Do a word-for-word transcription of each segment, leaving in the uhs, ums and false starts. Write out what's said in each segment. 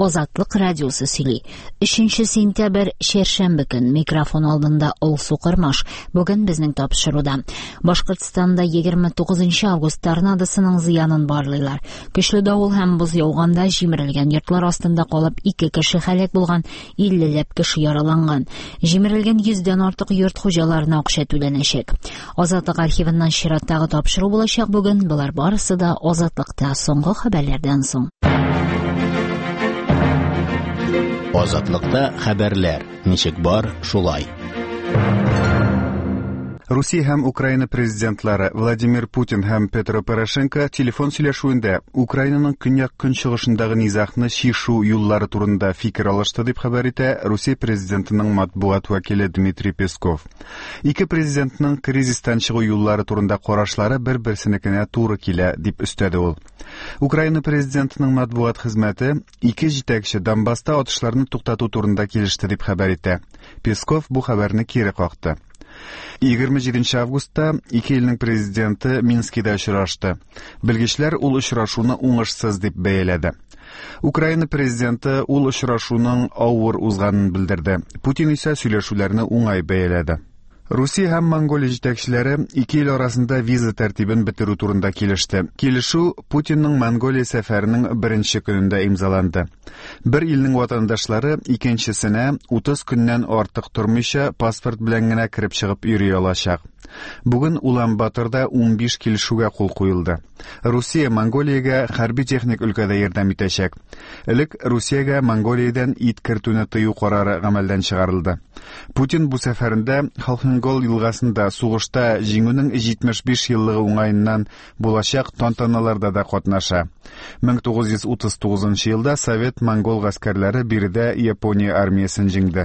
Азатлык радиосы сөйли. өченче сентябрь шәршәмбе көн микрофон алдында Алсу Кырмаш. Бүген безнең тапшыруда. Башкортстанда егерме тугызынчы август торнадосының зыянын барлыйлар. Көчле давыл һәм боз яуганда җимерелгән йортлар астында калып ике кеше һәлак булган, иллеләп кеше яраланган. Җимерелгән йөздән артык йорт хуҗаларына акча түләнәчәк. Азатлык архивыннан чираттагы тапшыру булачак бүген. Булар барысы да Азатлыкта соңгы хәбәрләрдән соң. Азатлыкта хәбәрләр. Ничек бар, шулай. Русия һәм Украина президентлары Владимир Путин һәм Петро Порошенко телефон сөйләшүендә Украинаның көньяк-көнчыгышындагы низагны чишү юллары турында фикер алышты дип хәбәр итә Русия президентының матбугат вәкиле Дмитрий Песков. Ике президентның кризистан чыгу юллары турында карашлары бер-берсенекенә туры килә дип өстәде ул. Украина президентының матбугат хезмәте ике җитәкче Донбасста атышларны туктату турында килеште дип хәбәр итә. Песков бу хәбәрне кире какты. егерме җиденче августта ике илнең президенты Минскида очрашты. Белгечләр ул очрашуны уңышсыз дип бәяләде. Украина президенты ул очрашуның авыр узганын белдерде. Путин исә сөйләшүләрне уңай бәяләде. Русия һәм Монголия җитәкчеләре ике ил арасында виза тәртибен бетерү турында килеште. Килешү Путинның Монголия сәфәренең беренче көнендә имзаланды. Бер илнең ватандашлары икенчесенә утыз көннән артык тормыйча паспорт белән генә кирип чыгып йөри алачак. Бүген Улан-Баторда ун биш килешүгә кул куелды. Русия Монголиягә хәрби техник өлкәдә ярдәм итәчәк. Элек Русиягә Монголиядән ит кертүне тыю карары гамәлдән чыгарылды. Путин бу сәфәрендә Халхынгол елгасында сугышта җиңүнең җитмеш биш еллыгы уңаеннан булачак тантаналарда да катнаша. мең тугыз йөз утыз тугызынчы елда Совет монгол гаскәрләре биредә Япония армиясын җиңде.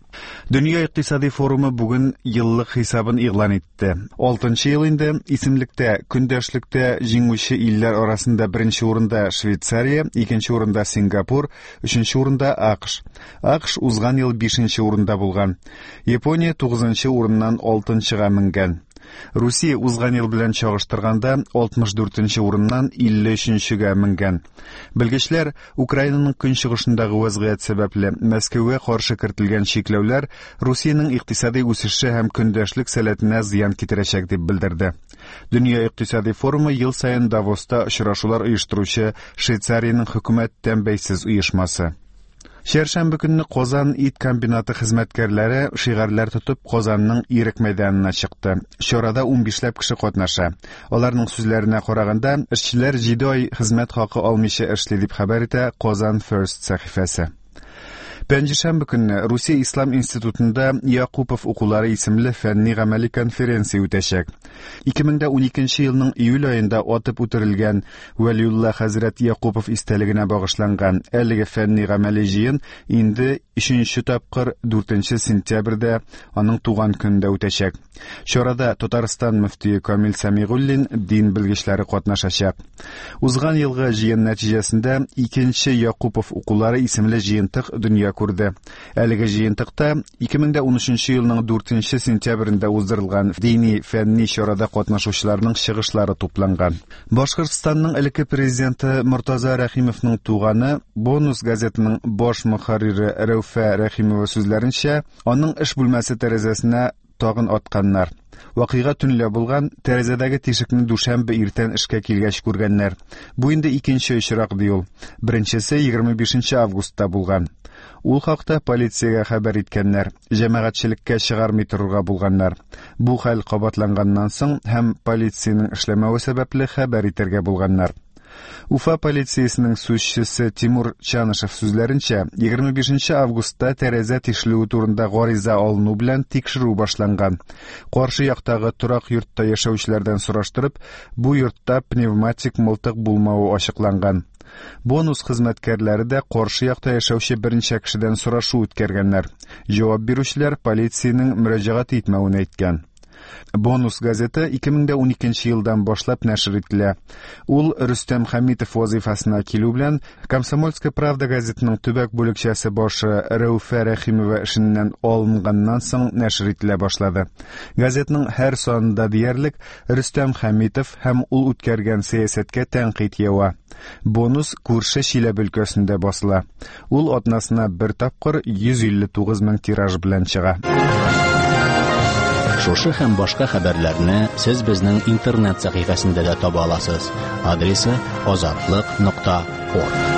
Дөнья икътисади форумы бүген еллык хисабын игълан итте. алтынчы ел инде исемлектә көндәшлектә җиңүче илләр арасында беренче урында Швейцария, икенче урында Сингапур, өченче урында АКШ. АКШ узган ел бишенче урында булган. Япония тугызынчы урыннан алтынчыга менгән. Русия узган ел белән чагыштырганда алтмыш дүртенче урыннан илле өченчегә менгән. Белгечләр Украинаның көнчыгышындагы вазгыять сәбәпле Мәскәүгә каршы кертелгән чикләүләр Русиянең икътисади үсеше һәм көндәшлек сәләтенә зыян китерәчәк дип белдерде. Дөнья икътисади форумы ел саен Давоста очрашулар оештыручы Швейцариянең хөкүмәт тәнбәйсез оешмасы. Шәршәмбе көнне Казан ит комбинаты хезмәткәрләре шигарләр тотып Казанның Ирек мәйданына чыкты. Чарада ун бишләп кеше катнаша. Аларның сүзләренә караганда, эшчеләр җиде ай хезмәт хакы алмыйча эшли дип хәбәр итә Казан First сәхифәсе. Пәнҗешәмбе көнне Русия Ислам институтында Якупов укулары исемле фәнни-гамәли конференция үтәчәк. ике мең уникенче елның июль аенда атып үтерелгән Вәлиулла хәзрәт Якупов истәлегенә багышланган әлеге фәнни-гамәли җыен инде өченче тапкыр дүртенче сентябрьдә аның туган көндә үтәчәк. Чарада Татарстан мөфтие Камил Самигуллин дин белгечләре катнашачак. Узган елгы җыен нәтиҗәсендә икенче Якупов укулары исемле җыентык дөнья күрде. Әлеге җыентыкта ике мең унөченче елның дүртенче сентябрендә уздырылган дини фәнни чарада катнашучыларның чыгышлары тупланган. Башкортстанның элекке президенты Муртаза Рәхимовның туганы Бонус газетының баш мөхәррире Рәүфә Рәхимова сүзләренчә, аның эш бүлмәсе тәрәзәсенә тагын атканнар. Вакыйга төнлә булган, тәрәзәдәге тишекне дүшәмбе иртән эшкә килгәч күргәннәр. Бу инде икенче очрак ди ул. Беренчесе егерме бишенче августта булган. Ул хакта полициягә хәбәр иткәннәр, җәмәгатьчелеккә чыгармый торырга булганнар. Бу хәл кабатланганнан соң һәм полициянең эшләмәве сәбәпле хәбәр итәргә булганнар. Уфа полициясының сүзчесе Тимур Чанышев сүзләренчә, егерме бишенче августта тәрәзә тишелүе турында гариза алыну белән тикшерү башланган. Каршы яктагы торак йортта яшәүчеләрдән сораштырып, бу йортта пневматик мылтык булмавы ачыкланган. Бонус хезмәткәрләре дә каршы якта яшәүче берничә кешедән сорашу үткәргәннәр. Җавап бирүчеләр полициянең мөрәҗәгать итмәвен әйткән. Бонус газета ике мең дә уникенче елдан башлап нәшер ителә. Ул Рөстәм Хәмитов вазифасына килү белән Комсомольская правда газетының төбәк бүлекчәсе башы Рәүфә Рәхимова эшеннән алынганнан соң нәшер ителә башлады. Газетның һәр санында диярлек Рөстәм Хәмитов һәм ул үткәргән сәясәткә тәнкыйть ява. Бонус күрше Чиләбе өлкәсендә басыла. Ул атнасына бер тапкыр йөз илле тугыз мең тираж белән чыга. Шушы һәм башка хәбәрләрне сез безнең интернет сәхифәсендә дә таба аласыз. Адресы азатлык нокта орг.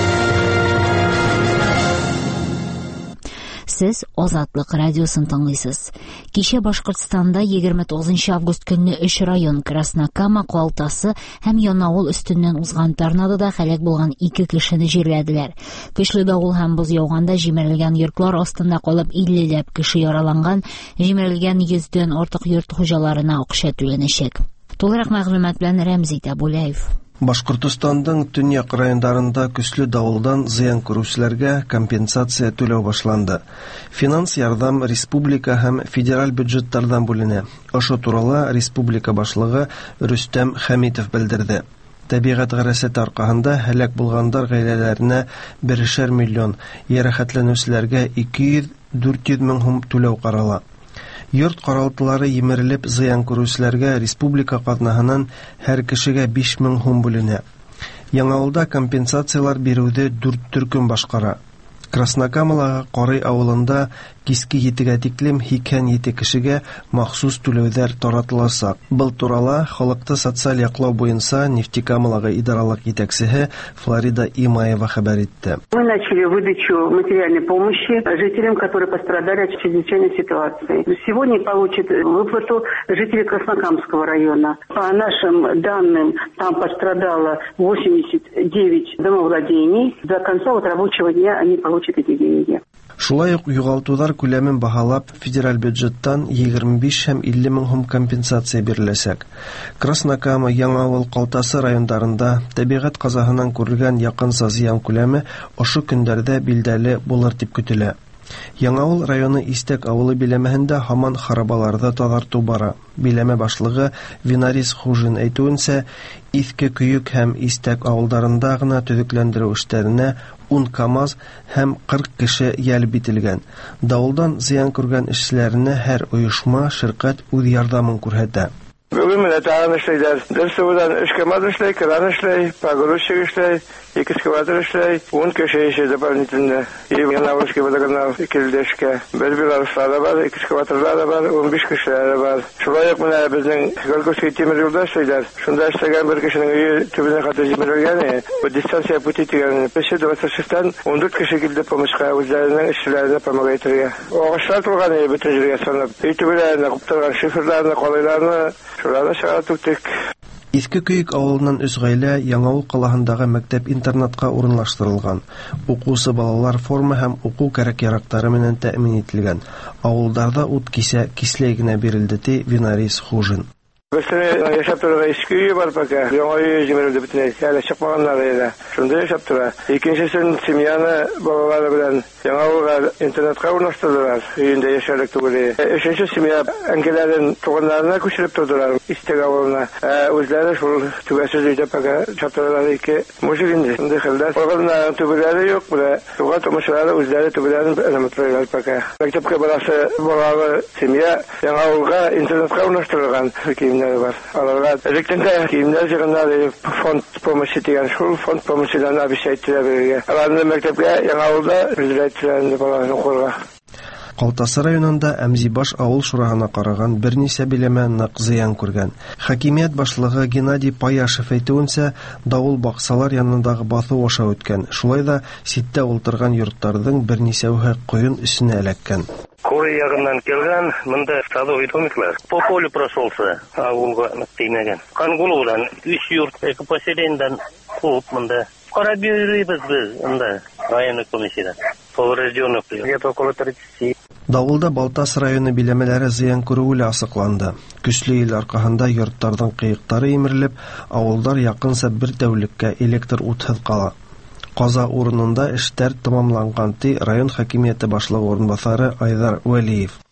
Сез Азатлык радиосын тыңлыйсыз. Кичә Башкортстанда егерме тугызынчы август көнне өч район Краснокама, Калтасы һәм Янаул өстеннән узган торнадода һәлак булган ике кешене җирләделәр. Көчле давыл һәм боз яуганда җимерелгән йортлар астында калып иллеләп кеше яраланган, җимерелгән йөздән артык йорт хуҗаларына акча түләнәчәк. Тулырак мәгълүмат белән Рәмзи Табулаев. Башкортостандың төньяк районнарында көчле давылдан зыян күрүчеләргә компенсация түләү башланды. Финанс ярдәм республика һәм федераль бюджеттардан бүленә. Ошо турыда республика башлыгы Рөстәм Хәмитов белдерде. Табигать гәрәсәте аркасында һәлак булгандар гаиләләренә бершәр миллион, ярәхәтләнүчеләргә ике йөз - дүрт йөз мең сум түләү карала. Йорт каралтылары емерелеп зыян күрүчеләргә республика катнаһыннан һәр кешегә биш мең сум бүленә. Яңавылда компенсациялар бирүде дүрт төркем башкара. Краснокамалага Карый авылында киске етегә тиклем һикән ете кешегә махсус түләүләр таратылачак. Был турыда халыкты социаль яклау буенча Нефтекамалага идаралык җитәкчесе Флорида Имаева хәбәр итте. Мы начали выдачу материальной помощи жителям, которые пострадали от чрезвычайной ситуации. Сегодня получат выплату жители Краснокамского района. По нашим данным, там пострадало восемьдесят девять домовладений. До конца вот рабочего дня они получат эти деньги. Шулай ук югалтулар күләмен баһалап, федераль бюджеттан егерме биш һәм илле мең сум компенсация биреләчәк. Краснокама, Яңавыл, Калтасы районнарында табигать казаһыннан күрелгән якынса зыян күләме ошо көндәрдә билдәле булыр дип көтелә. Яңавыл районы Истәк авылы биләмәһендә һаман харабаларда тазарту бара. Биләмә башлыгы Винарис Хужин әйтүенсә, Иске Көйүк һәм Истәк авылдарында гына төзекләндерү эшләренә ун КАМАЗ һәм кырык кеше ялп ителгән. Давылдан зыян күргән эшчеләрне һәр оешма, ширкәт үз ярдәмен күрсәтә. Бүгін мені тағын ішлейдер. Дұрсыудан үш КАМАЗ ішлей, кран ішлей, погрузчик ішлей, экскаватор ішлей, он кеше ішлей дополнительно. И Янаулский водоканал келдешке. Бір белорустары бар, экскаваторлары бар, он беш кешелері бар. Шулай ук мені біздің Горьковский темір жолда ішлейдер. Шунда ішлеген бір кешенің үйі түбіне қаты жемірілгені, бұл дистанция пути тегені. Пеше двадцать шестан он төрт кеше келді помышқа, өздерінің ішчілеріне помогайтырға. Оғыштар тұрғаны бүтін жүрге санып. Үй түбілеріне, құптырған шифрларына, қолайларына, шуларына шыға түктік. Иске Көйүк авылынан өс гаилә Яңавыл калаһындагы мәктәп-интернатка урынлаштырылган. Укусы балалар форма һәм уку кәрәк-ярактары менән тәэмин ителгән. Авылдарда ут кисә кисле генә бирелде ди Винарис Хужин. Бөтен яшап торган иске өйе бар пока. Яңа өйе җимерелде бөтенләй. Әле чыкмаганнар иде. Шунда яшап тора. Икенчесен семьяны балалары белән Яңавылга интернатка урнаштырдылар. Өендә яшәрлек түгел. Өченче семья әнкәләрен туганнарына күчереп тордылар. Истәк авылына. Үзләре шул түбәсез өйдә пока чатырлар ике мужик инде. Шунда хәлдә. Туганнарның түбәләре юк була. Туган томышлары үзләре түбәләрен элемәтләр пока. Мәктәпкә барасы балалы семья Яңавылга интернатка урнаштырылган. Бар. Аларга электронда киемнәр җыгыннары фонд помощи дигән шул фонд помощидан обещательно бирергә. Аларны мәктәпкә Яңавылда билгеләттерәләр балаларны укырга. Калтасы районында Әмзибаш авыл шураһына караган берничә биләмә нык зыян күргән. Хакимият башлыгы Геннадий Паяшев әйтүенсә, давыл баксалар янындагы басу аша үткән. Шулай да ситтә ултырган йортларның берничәүһе куен өсенә эләккән. Куры ягыннан келгән, монда садовый домиклар. По полю прошелся, авылга тимәгән. Кангулудан үч йорт эко поселениядан куып монда. Карап йөрибез без монда районный комиссияда. Поврежденных где-то около тридцати. Давылда Балтас районы биләмәләре зыян күрүе асыкланды. Көчле ил аркаһында йортларның кыектары имерелеп, авылдар якынса бер тәүлеккә электр утһыз кала. Каза урынында эштәр тәмамланган ди район хакимияте башлыгы урынбасары Айдар Вәлиев.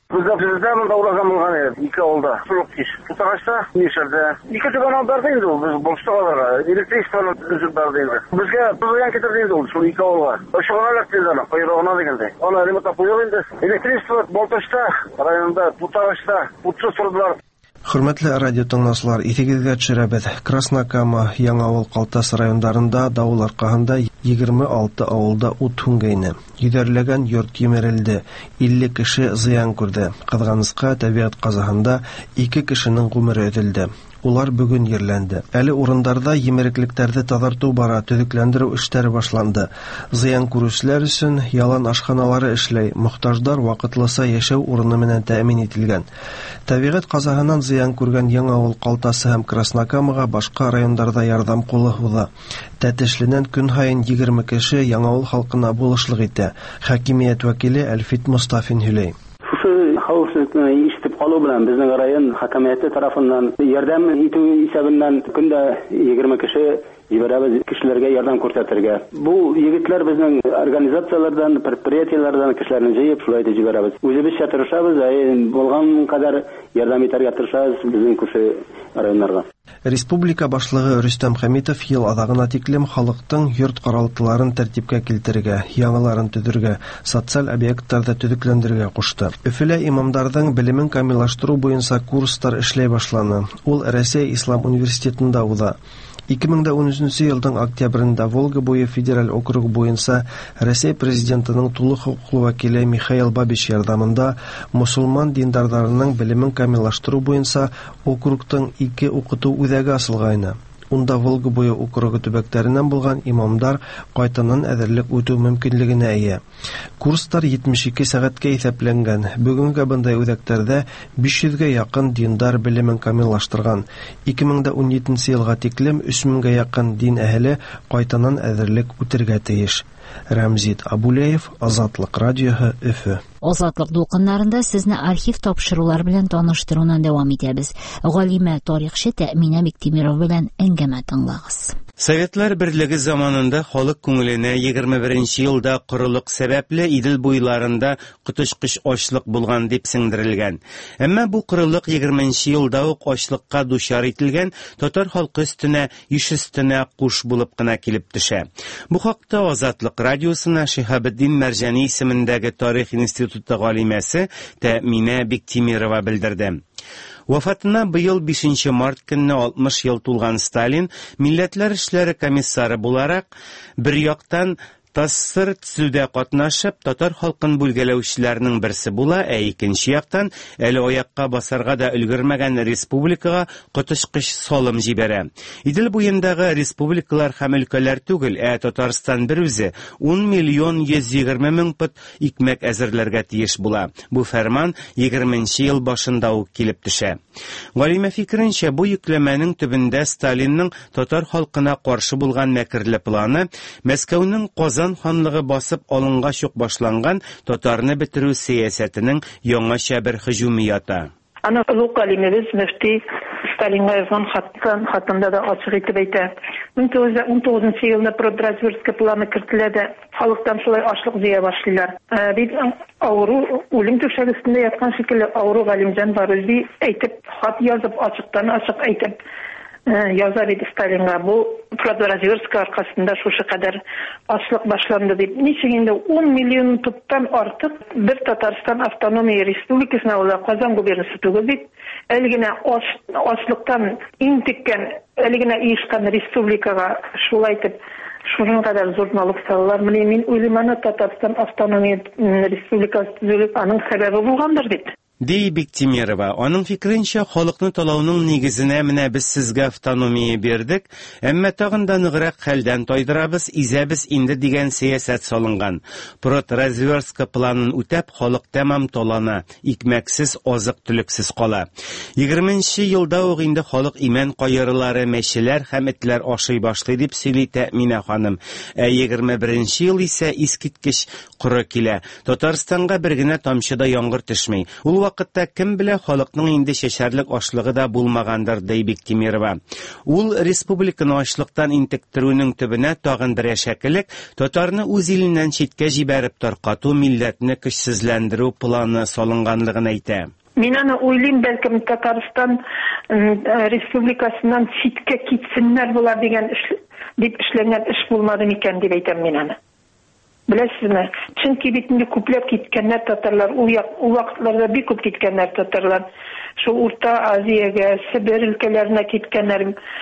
Bizde президент улаган булган иде, ике авылда. Шулык киш. Тутагачта, Мишерде. Ике түбән авылларда инде ул, без башлагалар. Электричествоны үзеп барды инде. Безгә тузган китерде инде ул, шул ике авылга. Ошогалар тезана, койрогына дигәндәй. Аны ремонт куйган инде. Электричество Балташта, районда, Тутагачта, утыз сордылар. Хөрмәтле радио тыңлаучылар, итегезгә төшерәбез. Краснокама, Яңавыл, Калтас районнарында давыл аркаһында егерме алты авылда ут һүнгәйне. Йөҙәрләгән йорт емерелде, илле кеше зыян күрде. Кызганыска, табигать казаһында ике кешенең гомере өҙөлдө. Улар бүген ерләнде. Әле урындарда емереклекләрне тазарту бара, төҙөкләндереү эштәре башланды. Зыян күрүселәр өсөн ялан ашханалары эшләй, мохтаждар вакытлыса яшәү урыны менән тәэмин ителгән. Табигать казаһыннан зыян күргән Яңавыл, Калтасы һәм Краснокамага башка райондарда ярдәм ҡулы һуҙа. Тәтешленән көн һайын егерме кеше Яңавыл халҡына булышлыҡ итә. Хакимиәт вәкиле Әлфит Мостафин һөйләй. Xavfsizlikni eshitib qoluv bilan bizning rayon hokimiyati tarafidan yordam ituv hisobidan kunda yigirma kishi jibaramiz kishilarga yordam ko'rsatirga. Bu yigitlar bizning organizatsiyalardan, предприятиялардан kishilarni jiyib shulayda jibaramiz. O'zimiz tirishamiz, bo'lgan qadar yordam etarga tirishamiz bizning күрше rayonlarga. Республика башлыгы Рөстәм Хәмитов ел аҙағына тиклем халыҡтың йорт ҡаралтыларын тәртипкә килтерергә, яңыларын төҙөргә, социаль объекттарҙы төҙөкләндерергә ҡушты. Өфөлә имамдарҙың белемен камиллаштырыу буйынса курстар эшләй башланы. Ул Рәсәй Ислам университетында уҙа. ике мең ун өченче елдың октябрендә Волга буйы федераль округ буйынса Рәсәй президентының тулы хоҡуҡлы вәкиле Михаил Бабич ярҙамында мусулман диндарҙарының белемен камиллаштырыу буйынса округтың ике уҡытыу үҙәге асылғайны. Унда Волга буйы округы төбәктәренән булган имамдар ҡайтанан әҙерлек үтеү мөмкинлегенә эйә. Курстар етмеш ике сәғәткә иҫәпләнгән. Бөгөнгә бындай үҙәктәрҙә биш йөҙгә яҡын диндар белемен камиллаштырған. ике мең ун етенсе йылға тиклем өс меңгә яҡын дин әһеле ҡайтанан әҙерлек үтергә тейеш. Рәмзит Абулеев, Азатлыҡ радиоһы, Өфө. Азатлыҡ дулҡындарында сезне архив тапшырыулар белән таныштырыуынан дәвам итәбез. Ғалимә тарихчы Тәъминә Биктимирова белән әңгәмә тыңлағыз. Советлар берлеге заманында халык күңеленә егерме беренче елда ҡоролоҡ сәбәпле Идел буйларында ҡотошҡош ачлыҡ булған дип сеңдерелгән. Әммә бу ҡоролоҡ егерменче елда уҡ ачлыҡҡа дучар ителгән татар халҡы өҫтөнә, иш өҫтөнә ҡуш булып ҡына килеп төшә. Бу хаҡта Азатлыҡ радиосына Шиһабетдин Мәрҗани исемендәге тарих институты ғалимәсе Тәъминә Биктимирова белдерде. Вафатына быйыл бишенче март көнне алтмыш ел тулған Сталин милләтләр эшләре комиссары буларак бер яктан Тассыр төзүдә ҡатнашып, татар халҡын бүлгәләүселәрнең берсе була, ә икенче яктан, әле аяҡҡа басарга да өлгөрмәгән республикаға ҡотошҡош салым җибәрә. Идел буйындағы республикалар һәм өлкәләр түгел, ә Татарстан бер үзе ун миллион йөз егерме мең пот икмәк әзерләргә тиеш була. Бу фәрман егерменче ел башында ук килеп төшә. Ғалимә фикеренчә, бу йөкләмәнең төбендә Сталинның татар халҡына ҡаршы булған мәкерле планы Мәскәүнең Ҡазан ханлығы басып алынғаш уҡ башланған татарны бетереү сәйәсәтенең яңаша бер һөжүме ята. Аны олуг галимебез мөфти Сталинға яҙған хатында да асыҡ итеп әйтә. мең туғыҙ йөҙ ун туғыҙынсы йылында продразверстка планы кертелә дә халыҡтан шулай ашлыҡ зыя башлайлар. Бит ауыру, үлем түшәге өҫтөндә ятҡан шикелле ауыру Ғалимжан Барызи әйтеп, хат язып, асыҡтан асыҡ әйтеп яза бит Сталинға. Бу продразверстка арҡасында шушы ҡәдәр аслыҡ башланды дип. Нисек инде ун миллион туптан артыҡ бер Татарстан автономия республикасына, ул Ҡазан губерниясы түгел бит. Әле генә аслыҡтан интеккән, әле генә ийышҡан республикаға шулай итеп шуның ҡәдәр зур налог салалар. Мин уйлыйм, аны Татарстан автономия республикасы төҙөлөп, аның сәбәбе булғандыр бит. Дей Биктимирова, аның фикеренчә, халыкны талауның нигезенә менә без сезгә автономия бирдек, әммә тагын да ныграк хәлдән тайдырабыз, изәбез инде дигән сәясәт салынган. Продразверстка планын үтәп, халык тәмам талана, икмәксез, азык-түлексез кала. егерменче елда ук инде халык имән кайрылары, мәчеләр һәм этләр ашый башлый дип сөйли Тәъминә ханым. Ә егерме беренче ел исә искиткеч ҡоро килә. Татарстанга бер генә тамчы да яңгыр төшмәй. Ул вакытта кем белә, халыкның инде шәшәрлек ашлыгы да булмагандыр, ди Биктимирова. Ул республиканы ачлыктан интектерүнең төбенә тагын бер әшәкелек, татарны үз иленнән читкә җибәреп таркату, милләтне көчсезләндерү планы салынганлыгын әйтә. Мин аны уйлыйм, бәлкем Татарстан республикасыннан читкә китсеннәр булар дигән эш дип эшләнгән эш булмады микән дип әйтәм мин аны. Беләсезме? Чөнки бит инде күпләп киткәннәр татарлар, ул вакытларда бик күп киткәннәр татарлар. Шу Урта Азиягә, Сибир өлкәләренә киткәннәр.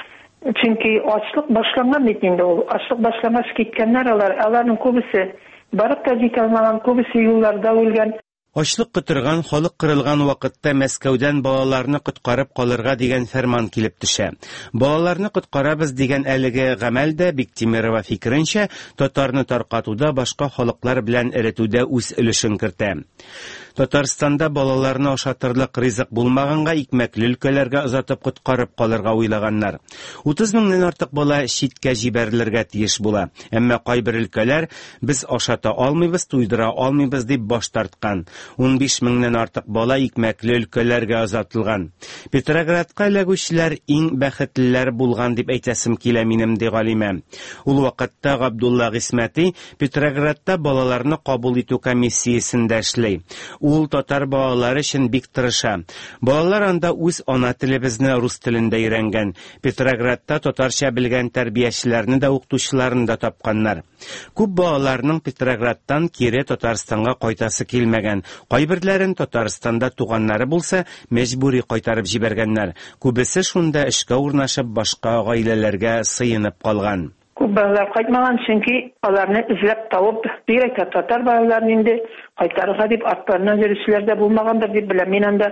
Чөнки ачлык башланган бит инде ул. Ачлык башлагач киткәннәр алар, аларның күбесе барып та җитә алмаган, күбесе юлларда үлгән. Ачлык кытырган, халык кырылган вакытта Мәскәүдән балаларны коткарып калырга дигән фәрман килеп төшә. Балаларны коткарабыз дигән әлеге гамәл дә Биктимирова фикеренчә татарны таркатуда, башка халыклар белән эретүдә үз өлешен кертә. Татарстанда балаларны ашатырлык ризык булмаганга икмәкле өлкәләргә озатып коткарып калырга уйлаганнар. утыз меңнән артык бала читкә җибәрелергә тиеш була. Әмма кайбер өлкәләр без ашата алмыйбыз, туйдыра алмыйбыз дип баш тарткан. ун биш меңнән артык бала икмәкле өлкәләргә озатылган. Петроградка эләгүчеләр иң бәхетлеләр булган дип әйтәсем килә минем, ди Галимә. Ул вакытта Габдулла Гысмәти Петроградта балаларны кабул итү комиссиясендә эшли. Ул татар балалары өчен бик тырыша. Балалар анда үз ана телебезне рус телендә өйрәнгән. Петроградта татарча белгән тәрбиячеләрне дә, укытучыларны да тапканнар. Күп балаларның Петроградтан кире Татарстанга кайтасы килмәгән. Кайберләрен Татарстанда туганнары булса, мәҗбүри кайтарып җибәргәннәр. Күбесе шунда эшкә урнашып, башка гаиләләргә сыенып калган. Күп балалар кайтмаган, чөнки аларны эзләп табып, бигрәк татар балаларын инде кайтарырга дип артларына йөрүчеләр дә булмагандыр дип беләм. Мин анда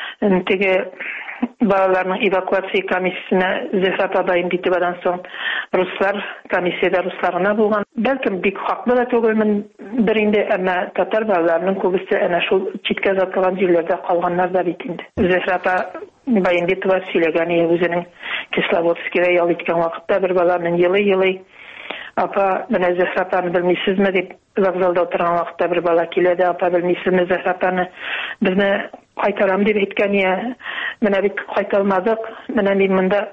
теге балаларның эвакуация комиссиясенә Зөһрә апайым китебадан соң руслар комиссияда руслар гына булган. Бәлкем бик хаклы да түгелмен бер инде, әмма татар балаларының күбесе әнә шул читкә затланган җирләрдә калганнар да бит инде. Зөһрә апайым Битова сөйләгән, үзенең Кисловодскида ял иткән вакытта бер баланың елый-елый апа, менә Зөһрә апаны белмисезме дип вокзалда утырган вакытта бер бала килә дә, апа, белмисезме Зөһрә апаны, безне кайтарам дип әйткән, я менә бит кайталмадык, менә мин монда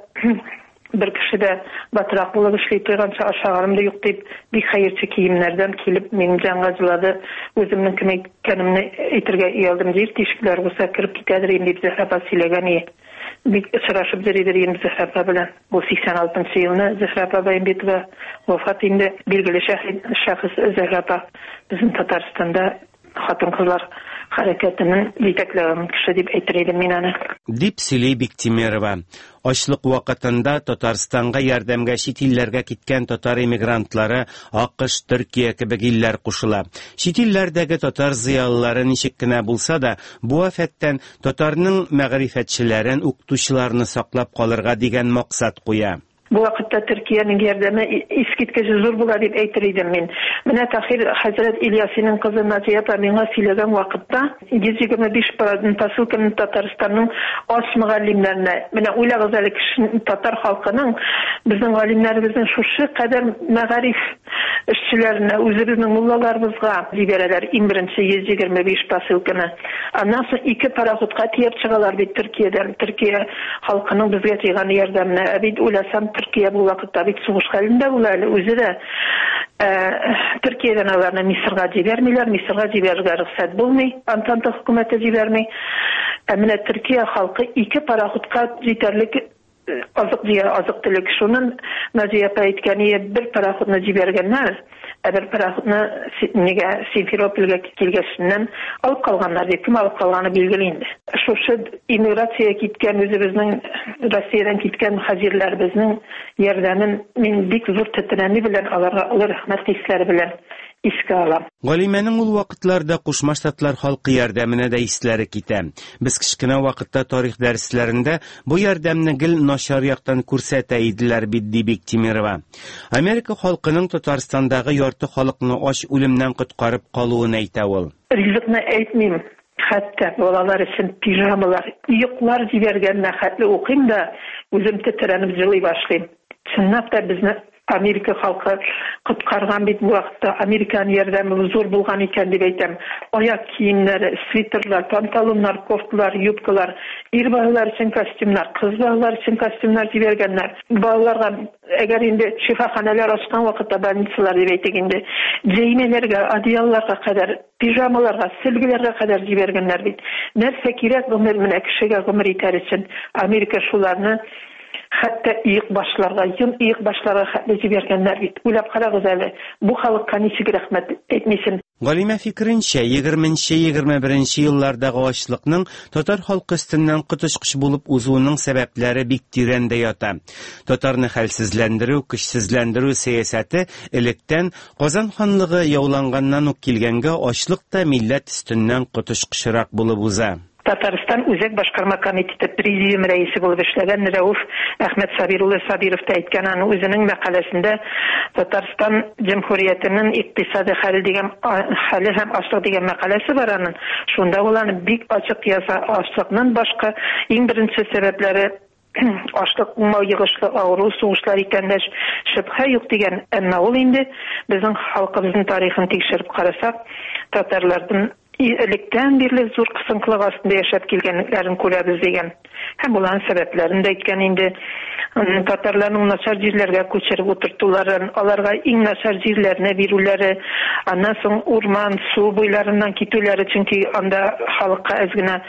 бер кеше дә батрак булып эшли торганча ашагарым да юк дип, бик хәерче киемнәрдән килеп минем җанга җылады, үземнең кем икәнемне әйтергә уялдым, җир тишекләр булса кереп китәдер инде дип Зөһрә апа сөйләгән. Бик сорашып йөридер инде Зөһрә апа белән. Бу сиксән алтынчы елны Зөһрә апа Битова вафат инде. Билгеле шәхес Зөһрә апа безнең Татарстанда хатын-кызлар хәрәкәтенең җитәкләгән кеше дип әйтер идем мин аны. Дип сөйли Биктимирова. Ачлык вакытында Татарстанга ярдәмгә чит илләргә киткән татар эмигрантлары АКШ, Төркия кебек илләр кушыла. Чит илләрдәге татар зыялылары ничек кенә булса да, бу афәттән татарның мәгърифәтчеләрен, укытучыларны саклап калырга дигән максат куя. Бу вакытта Төркиянең ярдәме искиткеч зур була дип әйтер идем мин. Менә Тахир хәзрәт Ильясинең кызы Назия миңа сөйләгән вакытта йөз егерме биш посылканы Татарстанның аш мөгаллимнәренә, менә уйлагыз әле, татар халкының, безнең галимнәребезнең шушы кадәр мәгариф эшчеләренә, үзебезнең муллаларыбызга җибәрәләр иң беренче йөз егерме биш посылканы. Аннан соң ике пароходка тиеп чыгалар бит Төркиядән. Төркия халкының безгә тигән ярдәменә. Бит уйласам, Төркия бу вакытта бит сугыш хәлендә була әле, үзе дә Төркиядән аларны Мисырга җибәрмиләр, Мисырга җибәрергә рөхсәт булмый, Антанта хөкүмәте җибәрми. Ә менә Төркия халкы ике пароходка җитәрлек азык дия, азык телек. Шуның Назия апа әйткәне, бер пароходны җибәргәннәр, ә бер пароходны нигә Симферопольгә килгәчнән алып калганнар дип, кем алып калганы билгеле инде. Шушы иммиграция киткән, үзебезнең Россиядән киткән хаҗирләребезнең ярдәмен мин бик зур тәтәнәне белән аларга олы рәхмәт хисләре белән искә алам. Галимәнең ул вакытларда Кушма Штатлар халкы ярдәменә дә исләре китә. Без кичкенә вакытта тарих дәресләрендә бу ярдәмне гел начар яктан күрсәтә иделәр бит, ди Биктимирова. Америка халкының Татарстандагы ярты халыкны ач үлемнән коткарып калуын әйтә ул. Ризыкны әйтмим. Хәтта балалар өчен пижамалар, йоклар җибәргәнне хәтле укыйм да, үзем тетрәнеп җылый башлыйм. Чынлап та безне Америка халкы коткарган бит бу вакытта. Американың ярдәме зур булган икән дип әйтәм. Аяк киемнәре, свитерлар, панталоннар, кофталар, юбкалар, ир балалар өчен костюмнар, кыз балалар өчен костюмнар җибәргәннәр. Балаларга әгәр инде шифаханәләр ачкан вакытта больницалар дип әйтик инде, җәймәләргә, одеялларга кадәр, пижамаларга, сөлгеләргә кадәр җибәргәннәр бит. Нәрсә кирәк гомер менә кешегә гомер итәр өчен Америка шуларны хәтта иек башларга, йон иек башларга хәтле җибәргәннәр бит. Уйлап карагыз әле, бу халыкка ничек рәхмәт әйтмисен. Галимә фикеренчә, егерменче-егерме беренче еллардагы ачлыкның татар халкы өстеннән коточкыч булып узуының сәбәпләре бик тирәндә ята. Татарны хәлсезләндерү, көчсезләндерү сәясәте электән Казан ханлыгы яуланганнан ук килгәнгә ачлык та милләт өстеннән коточкычрак булып уза. Татарстан үзәк башкарма комитеты президиум рәисе булып эшләгән Рәүф Әхмәт Сабир улы Сабиров та әйткән, аны үзенең мәкаләсендә Татарстан Җөмһүриятенең икътисади хәле дигән хәле һәм ачлык дигән мәкаләсе бар аның. Шунда ул аны бик ачык яза. Ачлыкның башка иң беренче сәбәпләре ачлык, йогышлы авыру, сугышлар икәнләш шөбһә юк дигән. Әмма ул инде безнең халкыбызның тарихын тикшереп карасак, татарларның электән бирле зур кысынкылык астында яшәп килгәнлекләрен күрәбез дигән. Һәм булган сәбәпләрен дә әйткән инде. Татарларның начар җирләргә күчереп утыртуларын, аларга иң начар җирләрне бирүләре, аннан соң урман, су буйларыннан китүләре, чөнки анда халыкка аз гына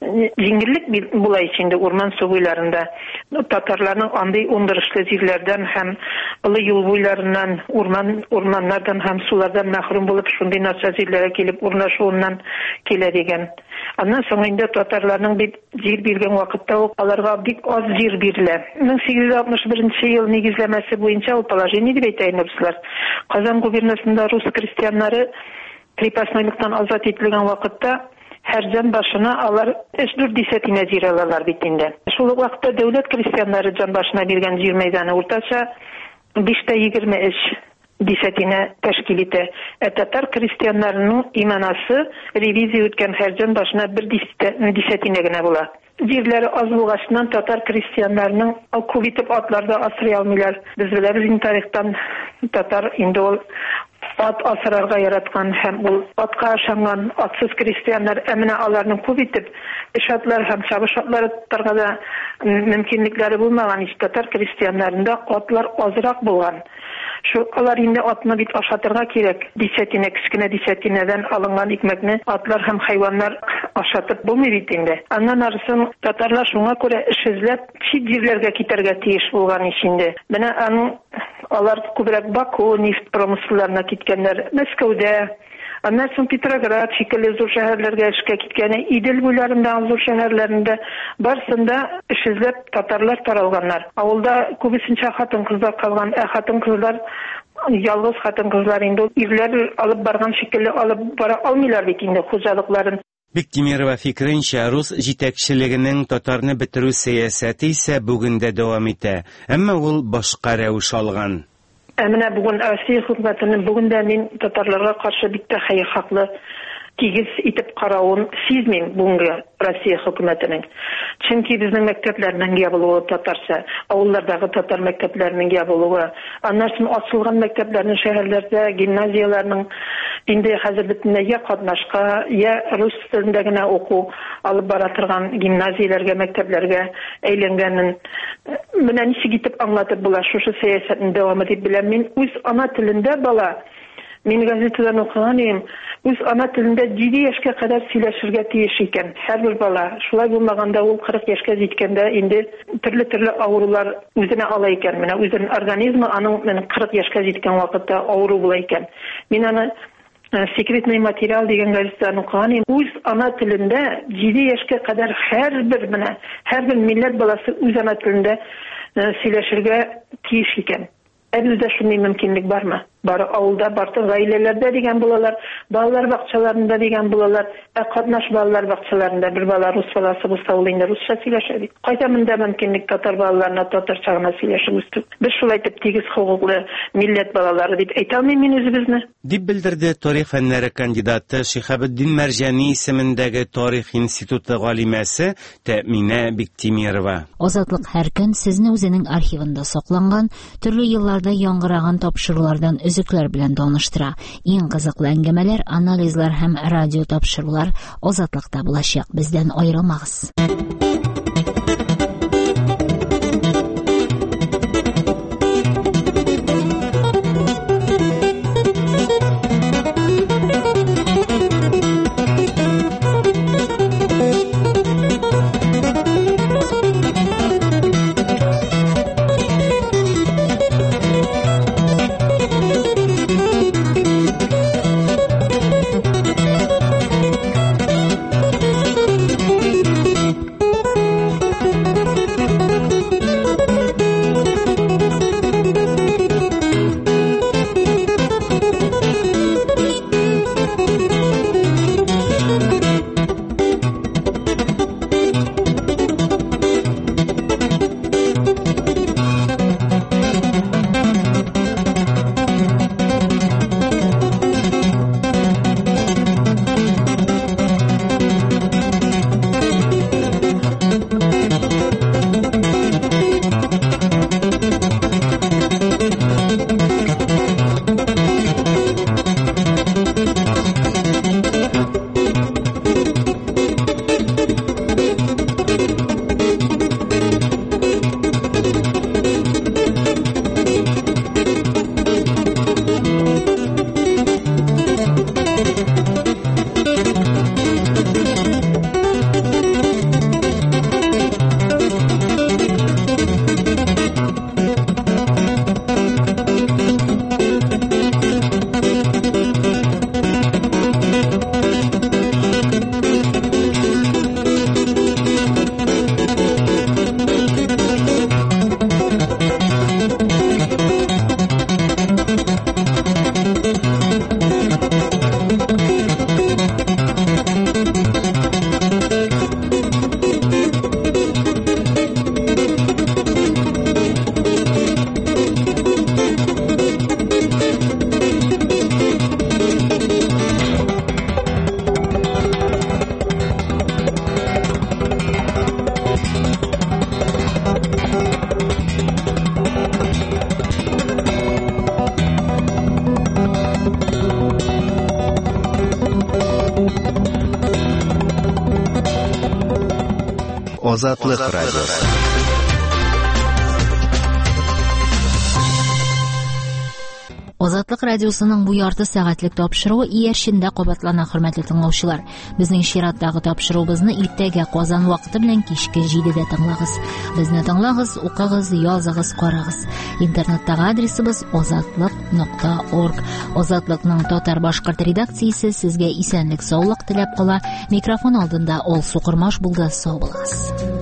җиңеллек була инде урман, су буйларында. Татарларның андый уңдырышлы җирләрдән һәм олы юл буйларыннан, урман, урманнардан һәм сулардан мәхрүм булып, шундый начар җирләргә килеп урнашуыннан килә дигән. Аннан соң инде татарларның бит җир биргән вакытта ук аларга бик аз җир бирелә. мең сигез йөз алтмыш беренче ел нигезләмәсе буенча ул положение дип әйтәйин безләр. Казан губернасында рус крестьяннары крепостнойлыктан азат ителгән вакытта һәр җан башына алар өч-дүрт десятина җир алалар бит инде. Шул ук вакытта дәүләт крестьяннары җан башына биргән җир мәйданы уртача биш тә егерме өч десятина тәшкил итә. Ә татар крестьяннарының иманасы ревизия үткән һәр җан башына бер десятина генә була. Җирләре аз булгачтан татар крестьяннарының күп итеп атларда асрый алмыйлар. Без беләбез инде тарихтан татар инде ул ат асрарга яраткан һәм ул атка ышанган атсыз крестьяннар, ә менә аларның күп итеп эш атлар һәм чабыш атлары тотарга да мөмкинлекләре булмаган. Татар крестьяннарында атлар азрак булган. Шу алар инде атны бит ашатырга кирәк. Десятина, кечкенә десятинадан алынган икмәкне атлар һәм хайваннар ашатып булмый бит инде. Аннан арысын татарлар шуңа күрә эш эзләп чит җирләргә китәргә тиеш булган ишинде. Менә аның алар күбрәк Баку нефть промысларына киткәннәр, Мәскәүдә, аннан соң Петроград шикелле зур шәһәрләргә эшкә киткәне, Идел буйларында зур шәһәрләрендә барсында эш эзләп татарлар таралганнар. Авылда күбесенчә хатын-кызлар калган, ә хатын-кызлар ялгыз хатын-кызлар инде ирләр алып барган шикелле алып бара алмыйлар бит инде хуҗалыкларын. Биктимирова фикеренчә, рус җитәкчелегенең татарны бетерү сәясәте исә бүген дә дәвам итә, әмма ул башка рәвеш алган. Ә менә бүген Россия хөкүмәтенең бүген дә мин татарларга каршы бик тә хәйр хаклы тигез итеп каравын сизмим бүгенге Россия хөкүмәтенең. Чөнки безнең мәктәпләрнең ябылуы татарча, авыллардагы татар мәктәпләренең ябылуы, аннан соң ачылган мәктәпләрнең шәһәрләрдә, гимназияләрнең инде хәзер бөтенләй я катнашка, я рус телендә генә уку алып бара торган гимназияләргә, мәктәпләргә әйләнгәнен менә ничек итеп аңлатып була шушы сәясәтне дәвам итеп беләм. Мин үз ана телендә бала Мин газетадан укыган идем, үз ана телендә җиде яшькә кадәр сөйләшергә тиеш икән һәрбер бала. Шулай булмаганда ул кырык яшькә җиткәндә инде төрле-төрле авырулар үзенә ала икән. Менә үзенең организмы аның менә кырык яшькә җиткән вакытта авыру була икән. Мин аны секретный материал дигән газетадан укыган идем. Үз ана телендә җиде яшькә кадәр һәрбер менә һәрбер милләт баласы үз ана телендә сөйләшергә тиеш икән. Ә бездә шундый мөмкинлек бармы? Бар авылда, бартын гаиләләрдә дигән булалар, балалар бакчаларында дигән булалар, ә катнаш балалар бакчаларында бер бала рус баласы булса, ул инде русча сөйләшә бит. Кайда монда мөмкинлек татар балаларына татарча гына сөйләшеп үстек. Без шулай итеп тигез хукуклы милләт балалары дип әйтә алмыйм мин үзебезне. Дип белдерде тарих фәннәре кандидаты Шихабетдин Мәрҗани исемендәге Тарих институты галимәсе Тәминә Биктимирова. Азатлык һәр көн сезне үзенең архивында сакланган, төрле елларда яңгыраган тапшырулардан өзекләр белән таныштыра. Иң кызыклы әңгәмәләр, анализлар һәм радио тапшырулар Азатлыкта булачак. Бездән аерылмагыз. Азатлык радиосы. Азатлык радиосының бу ярты сәгатьлек тапшыруы иярчендә кабатлана, хөрмәтле тыңлаучылар. Безнең чираттагы тапшыруыбызны иртәгә Казан вакыты белән кичке җидедә тыңлагыз. Безне тыңлагыз, укыгыз, языгыз, карагыз. Интернеттагы адресыбыз азатлык нокта орг. Азатлыкның татар-башкорт редакциясе сезгә исәнлек, саулык теләп кала. Микрофон алдында Алсу Кырмаш булды. Сау булыгыз.